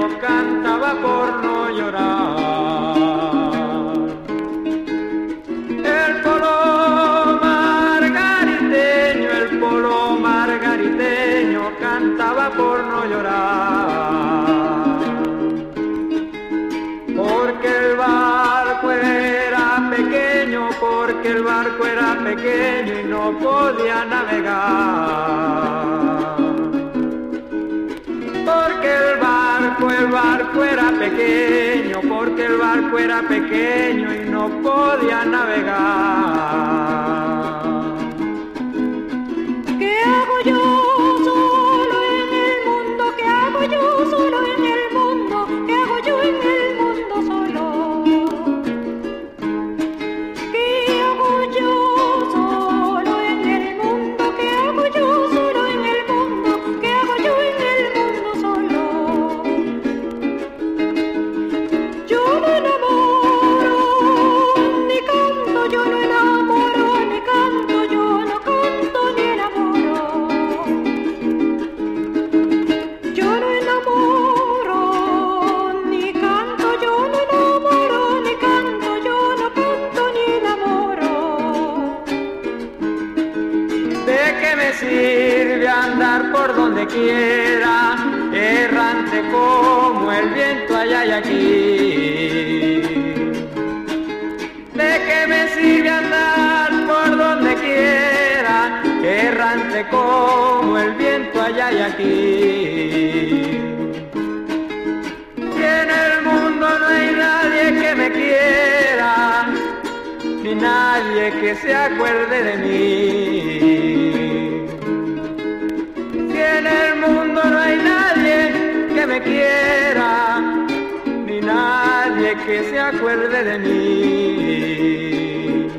cantaba por no llorar. El polo margariteño cantaba por no llorar. Porque el barco era pequeño, porque el barco era pequeño y no podía navegar. Porque el barco era pequeño, porque el barco era pequeño y no podía navegar. ¿Qué hago yo solo en el mundo? ¿Qué hago yo solo en el mundo? ¿Qué hago yo en el mundo solo? ¿Qué hago yo solo en el mundo? ¿Qué hago yo solo en el mundo? ¿Qué hago yo en el mundo solo? Yo no enamoro ni canto, yo no enamoro ni canto, yo no canto ni enamoro. Yo no enamoro ni canto, yo no enamoro ni canto, yo no canto ni enamoro. ¿De qué me sirve andar por donde quiera, errante como el viento allá y aquí? ¿De qué me sirve andar por donde quiera, errante como el viento allá y aquí? Si en el mundo no hay nadie que me quiera, ni nadie que se acuerde de mí. Si en el mundo no hay nadie que me quiera, ni nadie que se acuerde de mí.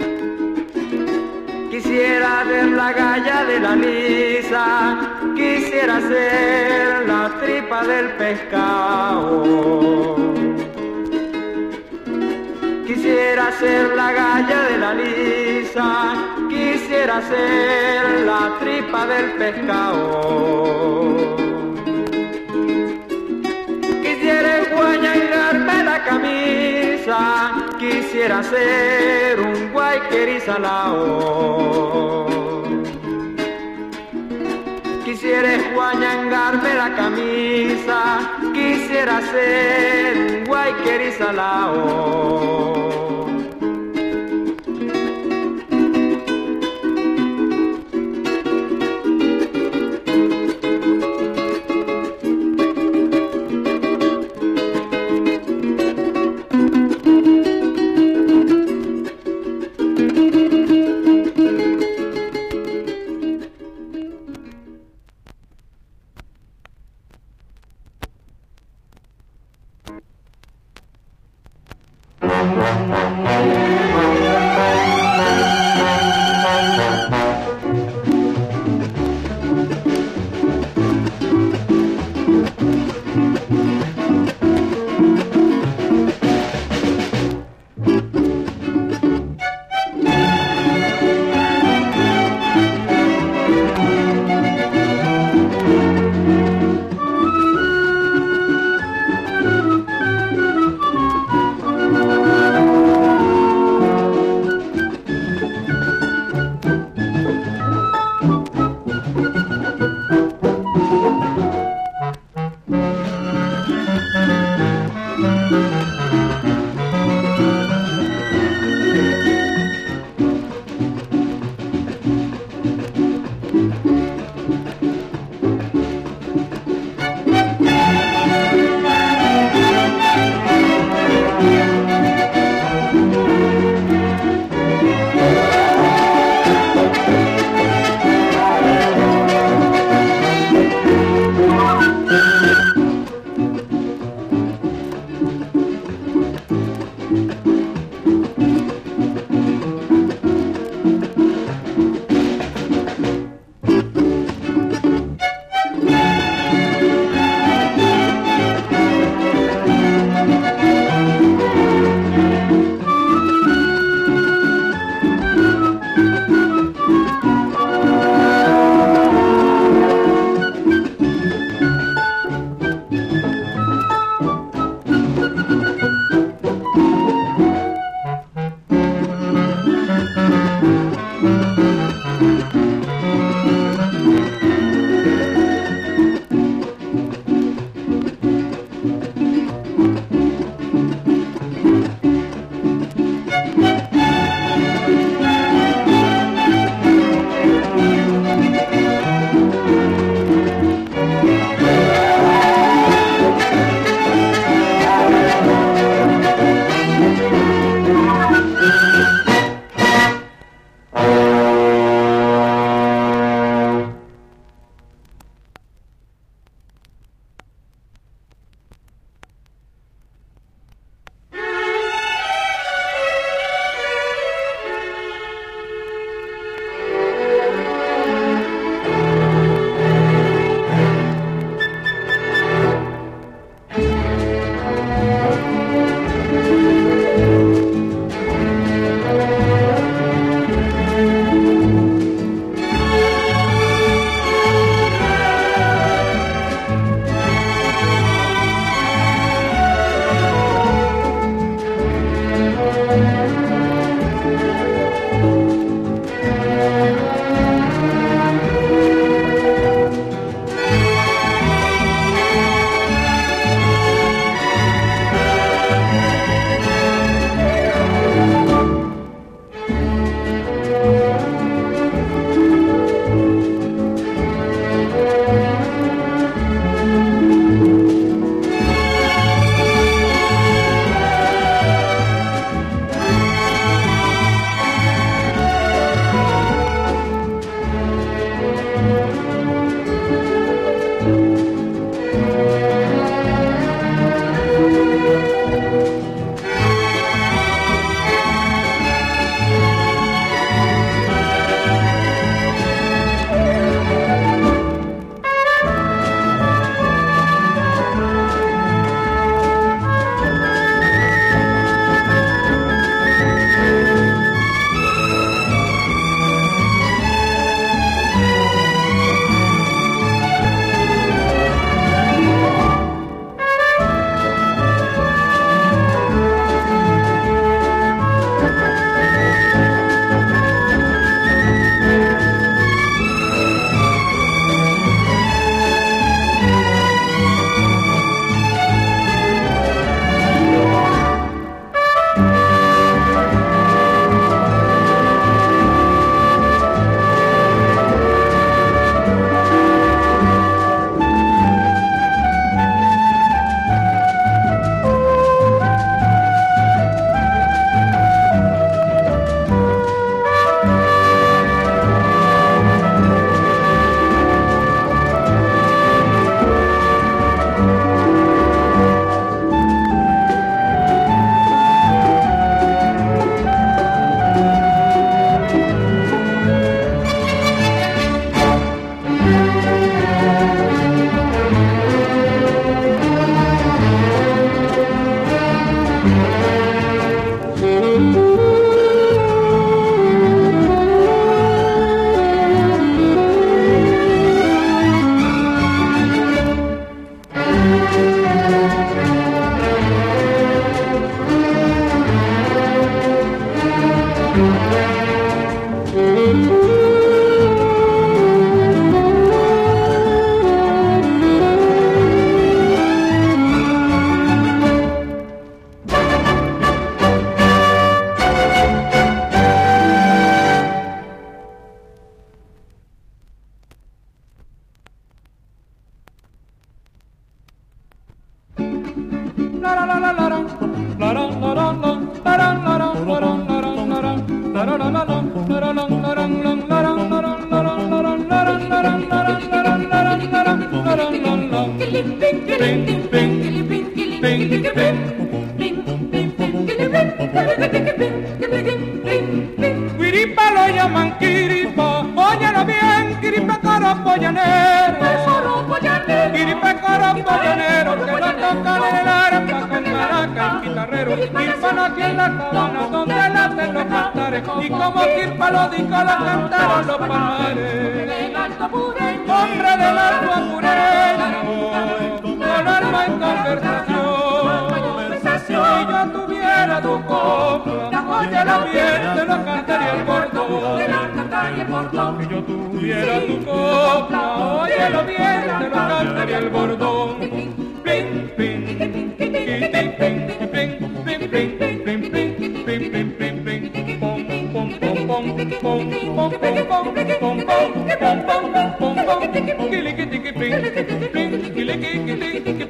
Quisiera ver la galla de la lisa, quisiera ser la tripa del pescado. Quisiera ser la galla de la lisa, quisiera ser la tripa del pescado. Quisiera enguañarme la camisa, quisiera ser un guayquerí salao. Quisiera enguañarme la camisa, quisiera ser un guayquerí salao. Quiripa lo llaman Quiripa, óyelo bien, Quiripa coropo llanero. Quiripa coropo llanero, que lo tocan en el arpa con maraca y guitarrero. Quiripa nació en la sabana donde nacen los cantares, y como Quiripa lo dijo, lo cantaron los palmares. Hombre del alto apureño, con alma en conversación. Si yo tuviera tu copla, óyelo bien, te lo cantaría el bordón. Si yo tuviera tu copla, óyelo bien, te lo cantaría el bordón. Pling, pling, pling, pling, pling, pling, pling, pling, pling, pling, pling, pling, pling, pom, pom, pom, pom, pom, pom, pom, pom, pom, pom, pom, pom, kilikitikipling, pling, kilikitikipling,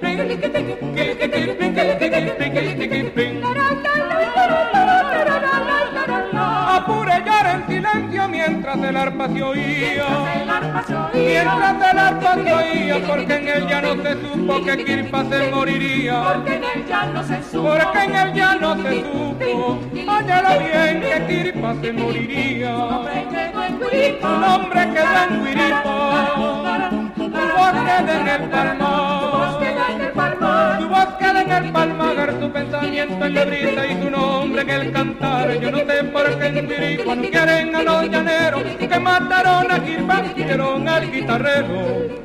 kilikitikipling. Apure llorar en silencio mientras el arpa se oía. Mientras el arpa se oía, porque en él ya no se supo que Quiripa se moriría. Porque en él ya no se supo. Óyelo bien, que Quiripa se moriría. Un hombre quedó en Quiripa. Tu voz queda en el palmar. Tu voz queda en el palmar, tu pensamiento en la brisa y tu nombre en el cantar. Yo no sé por qué en Quiripa no quieren a los llaneros, que mataron a Quiripa y dieron al guitarrero.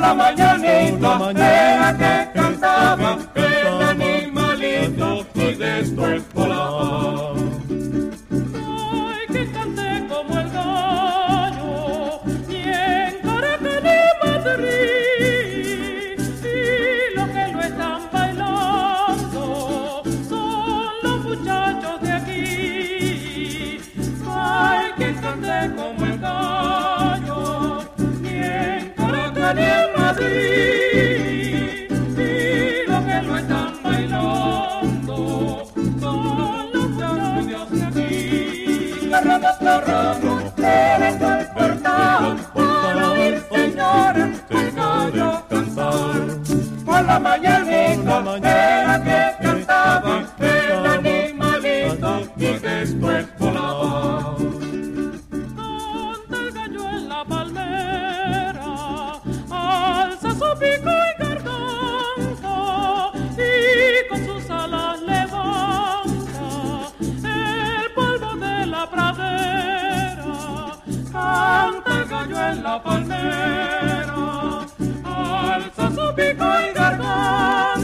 la mañanita era que cantaba el animalito y después volaba. Ay, que canté como el gallo y en Caracas de Madrid, y los que lo están bailando son los muchachos de aquí. Ay, que canté como el gallo y en Caracas de Madrid, y los que lo están bailando son los muchachos de aquí. La rama deben despertar para oír, señores, el gallo cantar. Por la mañanita era que cantaba el animalito y después volaba. Canta el gallo en la palmera, alza su pico y garganta, y con sus alas levanta el polvo de la pradera. Canta el gallo en la palmera, alza su pico y garganta,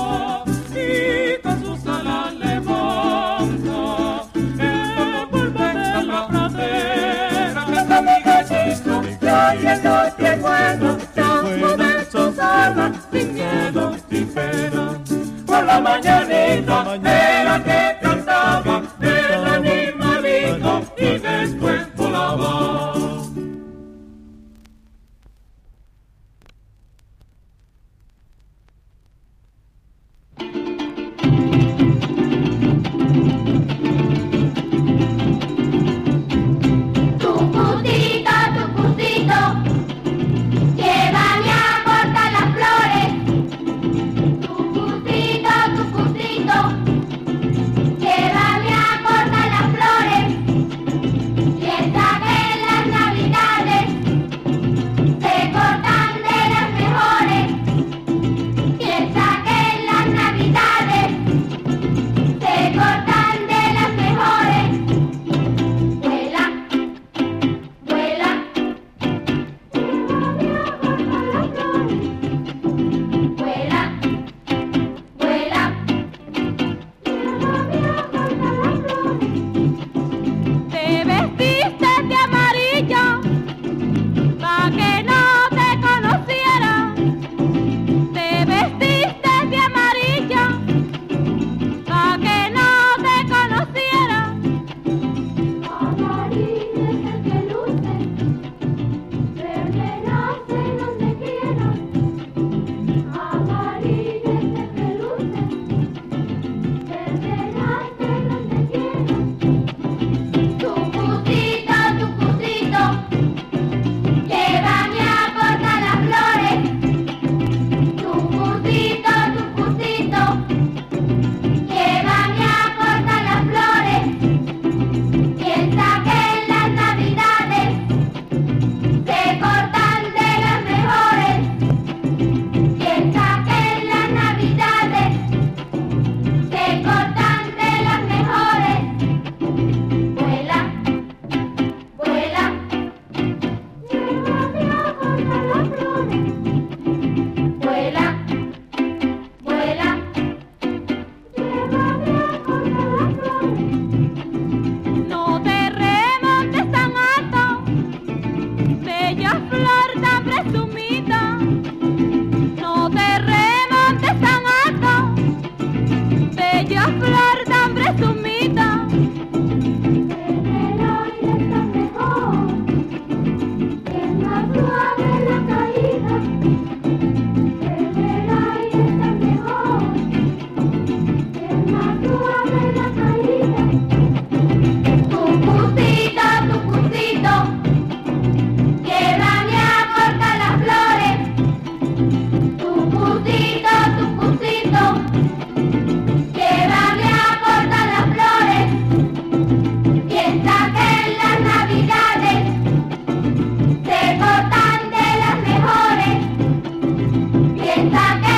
y con sus alas levanta el polvo de la pradera. Canta mi gallito, ya oyendo que bueno, ya mueve sus alas sin miedo, sin pena. Por la mañanita era que cantaba el animalito y después volaba. Tucutito, llévame a cortar las flores. Tucutito, llévame a cortar las flores. Piensa que las navidades se cortan de las mejores. Piensa que las navidades se cortan de las mejores. Vuela, vuela, llévame a cortar las flores. Vuela, vuela, llévame a cortar las flores. Te vestiste de amarillo pa' que no te conociera. Te vestiste de amarillo pa' que no te conociera. Amarillo es el que luce, verde nace donde quiera. Amarillo es el que luce, verde nace donde quiera. Tucutito, llévame a cortar las flores. Tucutito, llévame a cortar las flores. Piensa que las navidades se cortan de las mejores. Piensa que las navidades se cortan de las mejores. Vuela, vuela, llévame a cortar las flores. Vuela, vuela, llévame a cortar las flores. No te remontes tan alto, bella flor tan presumida. No te remontes tan alto, bella flor tan presumida. En el aire está mejor, es más suave la caída. En el aire está mejor, es más suave la caída. Tucutito, llévame a cortar las flores. Tucutito, llévame a cortar las flores. Piensa que las navidades se cortan de las mejores. Piensa que